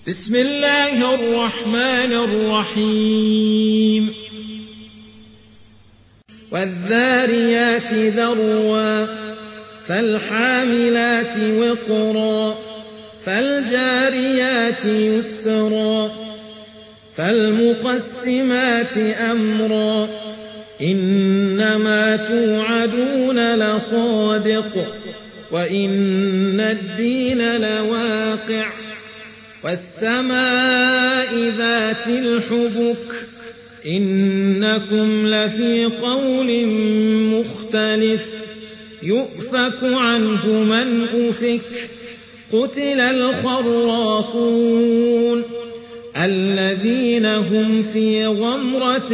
بسم الله الرحمن الرحيم والذاريات ذروا فالحاملات وقرا فالجاريات يسرا فالمقسمات أمرا إنما توعدون لصادق وإن الدين لواقع والسماء ذات الحبك إنكم لفي قول مختلف يؤفك عنه من أفك قتل الخراصون الذين هم في غمرة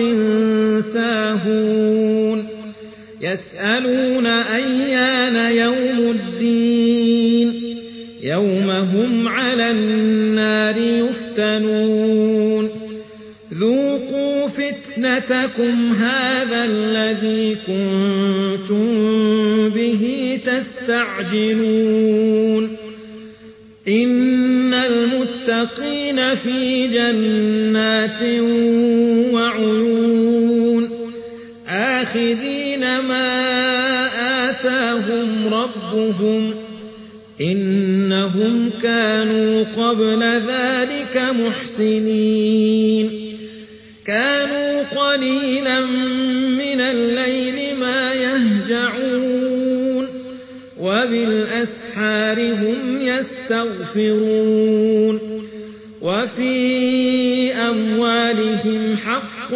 ساهون يسألون أيان يوم الدين يوم هم على النار يفتنون ذوقوا فتنتكم هذا الذي كنتم به تستعجلون إن المتقين في جنات وعيون آخذين ما آتاهم ربهم إنهم كانوا قبل ذلك محسنين كانوا قليلا من الليل ما يهجعون وبالأسحار هم يستغفرون وفي أموالهم حق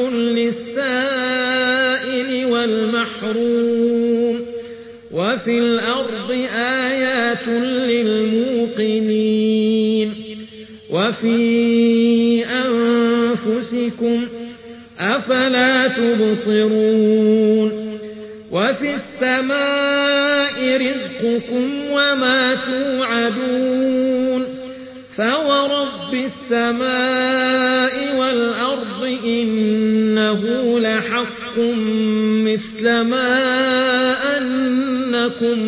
للسائل والمحروم وفي الأرض آيات للموقنين وفي أنفسكم أفلا تبصرون وفي السماء رزقكم وما توعدون فورب السماء والأرض إنه لحق مثل ما أنكم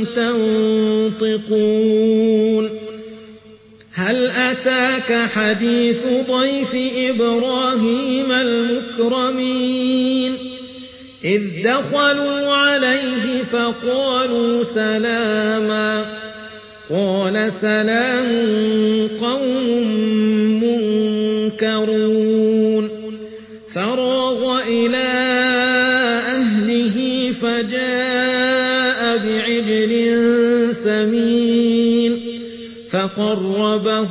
تنطقون هل أتاك حديث ضيف إبراهيم المكرمين إذ دخلوا عليه فقالوا سلاما قال سلام قوم منكرون فراغ إلى أهله فجاء بعجل سمين فقربه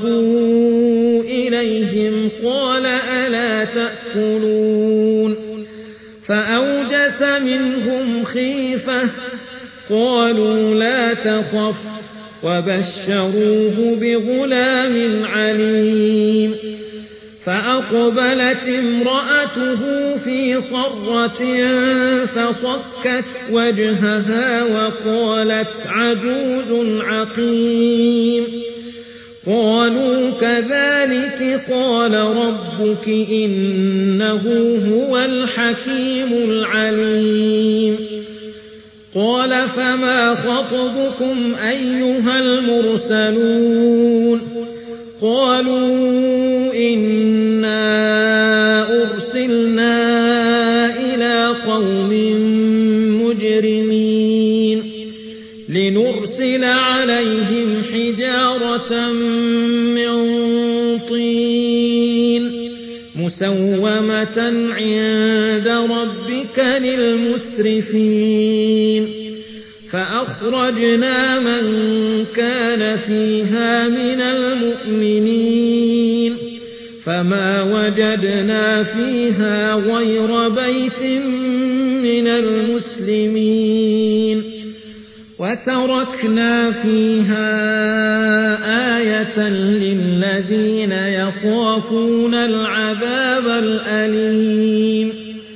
إليهم قال ألا تأكلون فأوجس منهم خيفة قالوا لا تخف وبشروه بغلام عليم فأقبلت امرأته في صرة فصكت وجهها وقالت عجوز عقيم قالوا كذلك قال ربك إنه هو الحكيم العليم قال فما خطبكم أيها المرسلون قالوا إنا أرسلنا إلى قوم مجرمين لنرسل عليهم حجارة من طين مسومة عند ربك للمسرفين فأخرجنا من كان فيها من المؤمنين فما وجدنا فيها غير بيت من المسلمين وتركنا فيها آية للذين يخافون العذاب الأليم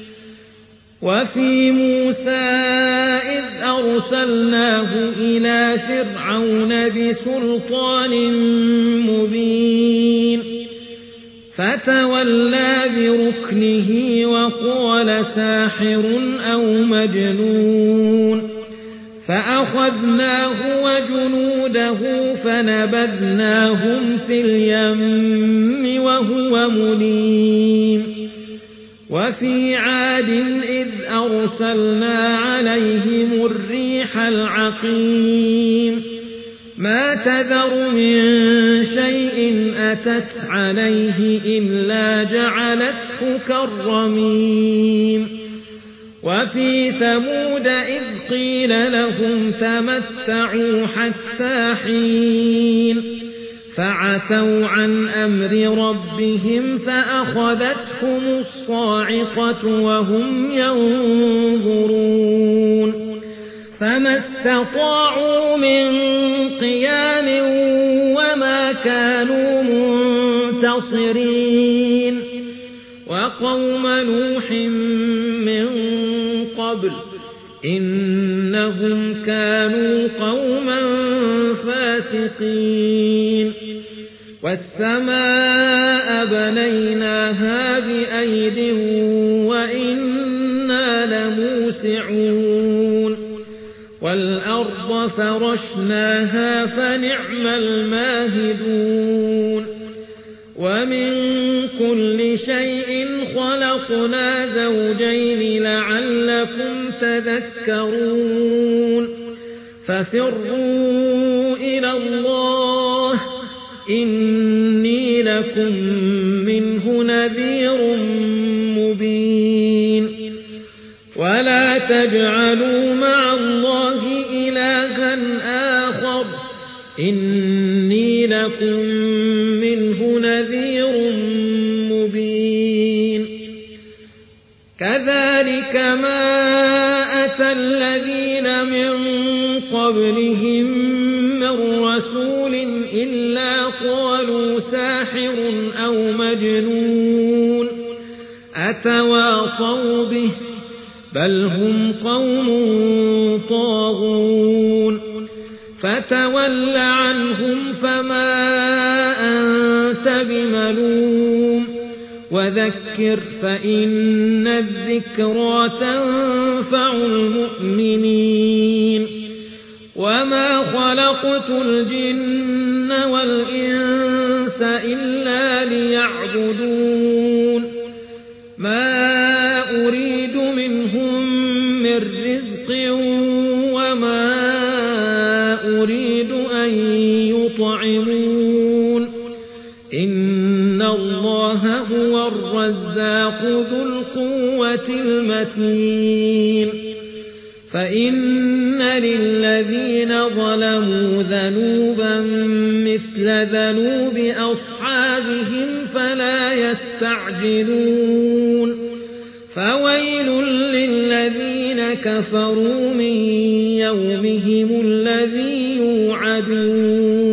وفي موسى إذ أرسلناه إلى فرعون بسلطان مبين فتولى بركنه وقال ساحر أو مجنون فأخذناه وجنوده فنبذناهم في اليم وهو مليم وفي عاد إذ أرسلنا عليهم الريح العقيم ما تذر من شيء أتت عليه إلا جعلته كالرميم وفي ثمود إذ قيل لهم تمتعوا حتى حين فعتوا عن أمر ربهم فأخذتهم الصاعقة وهم ينظرون فما استطاعوا من قيام وما كانوا منتصرين وقوم نوح من قبل إنهم كانوا قوما فاسقين والسماء بنيناها بأيد وإنا لموسعون والأرض فرشناها فنعم الماهدون ومن كل شيء خلقنا زوجين لعلكم تذكرون ففروا إلى الله إني لكم منه نذير مبين ولا تجعلوا مع الله إلها آخر إني لكم منه نذير مبين كذلك ما أتى الذين من قبلهم من رسول إلا قالوا ساحر أو مجنون أتواصوا به بل هم قوم طاغون فتول عنهم فما أنت بملوم وذكر فإن الذكرى تنفع المؤمنين وما خلقت الجن والإنس إلا ليعبدون ما أريد منهم من رزق وما أريد أن يطعمون إن الله هو الرزاق ذو القوة المتين فإن للذين ظلموا ذنوبا مثل ذنوب أصحابهم فلا يستعجلون فويل للذين كفروا من يومهم الذي يوعدون